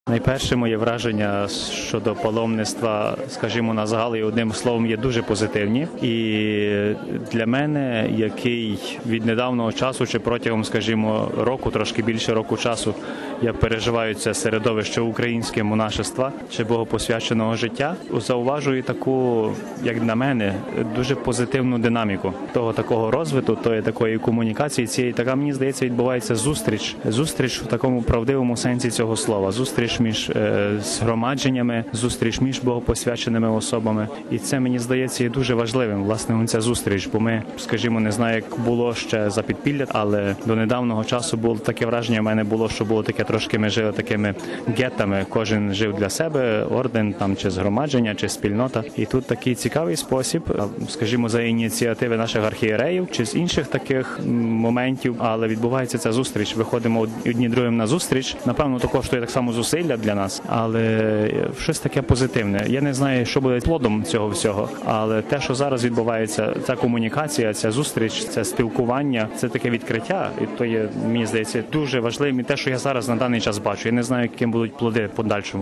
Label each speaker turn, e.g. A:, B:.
A: Найперше моє враження щодо паломництва, скажімо, на загал і одним словом, є дуже позитивні. І для мене, який від недавнього часу чи протягом, скажімо, року, трошки більше року часу, я переживаю це середовище українське монашества чи богопосвяченого життя, зауважую таку, як на мене, дуже позитивну динаміку того такого розвитку, тої такої комунікації, цієї така, мені здається, відбувається зустріч в такому правдивому сенсі цього слова, зустріч між згромадженнями, зустріч між богопосвяченими особами. І це, мені здається, є дуже важливим, власне, ця зустріч, бо ми, скажімо, не знаю, як було ще за підпілля, але до недавнього часу було таке враження, в мене було, що було таке трошки, ми жили такими гетами, кожен жив для себе, орден там чи згромадження, чи спільнота. І тут такий цікавий спосіб, скажімо, за ініціативи наших архієреїв, чи з інших таких моментів, але відбувається ця зустріч, виходимо одні другим на зустріч. Напевно, то коштує так само зусилля для нас, але щось таке позитивне. Я не знаю, що буде плодом цього всього, але те, що зараз відбувається, ця комунікація, ця зустріч, це спілкування, це таке відкриття, і то є, мені здається, дуже важливим. І те, що я зараз на даний час бачу, я не знаю, яким будуть плоди в подальшому.